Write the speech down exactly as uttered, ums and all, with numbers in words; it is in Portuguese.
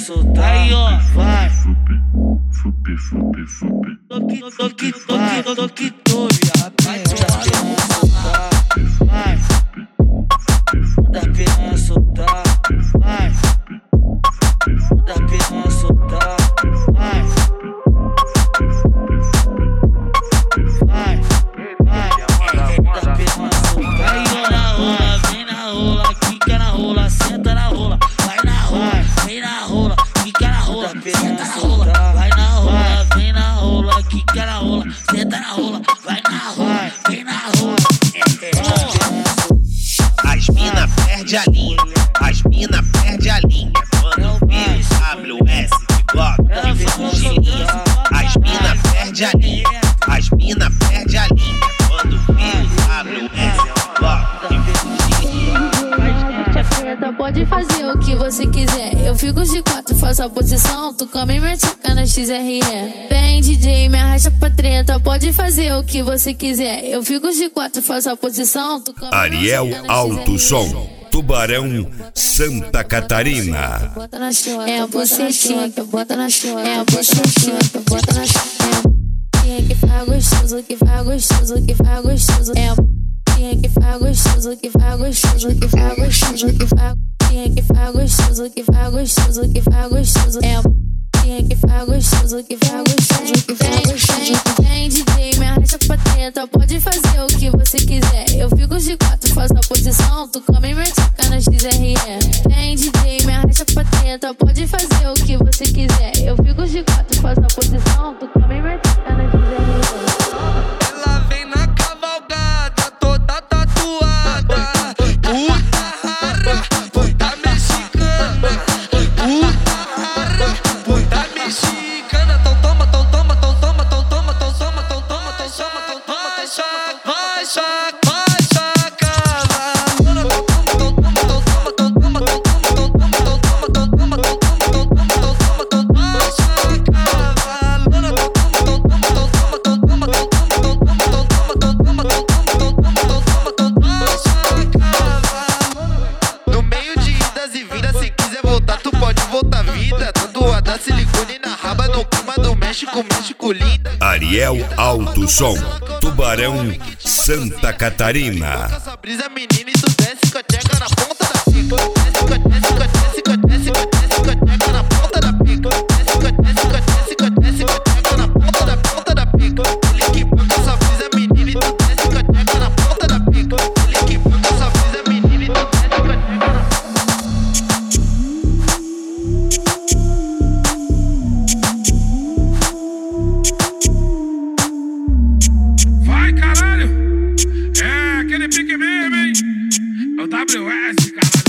soltar. Aí ó, vai. Fupe, fupe, fupe. Toque, toque, toque, toque, toque, vai soltar. Vai. Da piranha soltar. Vai. Da piranha soltar. Vai. Vai. Vai. Da piranha soltar. Aí ó, na rola, vem na rola, quica na rola, senta na rola, vai na rola, vem na rola, quica na rola, senta na rola, vai na rola, vem na rola, quica na rola, senta na rola, vai na rola, vem na rola. As mina perde a linha, as mina perde a linha. Quando vê W S de bloco e fugilinha. As mina perde a linha, as mina perde a linha. Quando vê W S de bloco e fugilinha. Pode fazer o que você quiser. Eu fico de quatro, faço a posição. Tu come minha tchaca na X R E. Vem D J, me arrasta pra treta. Pode fazer o que você quiser. Eu fico de quatro, faço a posição. Tu come Ariel Alto Som, Tubarão, Santa Catarina. É a bochechinha que bota na chão. É a bochechinha que bota na chão. É a que faz gostoso, que faz gostoso, que faz gostoso. É a que faz gostoso, que faz gostoso, que faz gostoso, que faz que faz gostoso, que faz gostoso, que faz gostoso. É a que faz gostoso, que faz gostoso, que faz gostoso. Vem D J, me arrasta pra treta. Pode fazer o que você quiser. Eu fico de quatro, faço a posição. Tu come minha tchaca na X R E. Vem D J, me arrasta pra treta. Pode fazer o que você quiser. Eu fico de quatro, faço a posição. Tu come minha tchaca na X R E. Ela vem na cavalgada, toda tatuada. Puta rara, puta mexicana. Puta rara, puta mexicana. Então toma, então toma, então toma, então toma, então toma, então toma, então toma, então toma, vai chaca, vai chaca, vai chaca. Então toma, então toma, então toma, então toma, então toma, então toma, então toma, então toma, então toma, então toma, então toma, vai chaca. Então toma, então toma, então toma, então toma, então toma, então toma. No meio de idas e vindas, se quiser voltar, tu pode voltar vida. Tatuada, silicone na raba, no clima do México, México linda. Ariel Alto Som, Tubarão, Santa Catarina. Essa brisa, menina, e tu desce com a tcheca na ponta da pica. Desce com a desce com a desce com a desce com a desce com a tcheca na ponta da pica. Desce com a desce com a desce com a desce com a tcheca na ponta da ponta da pica. Ele que banca essa brisa, menina, e tu desce com a tcheca na ponta da pica. Ele que banca essa brisa, menina, e tu desce com a tcheca na ponta. Vai, caralho! É aquele pique mesmo, hein? É o W S, caralho.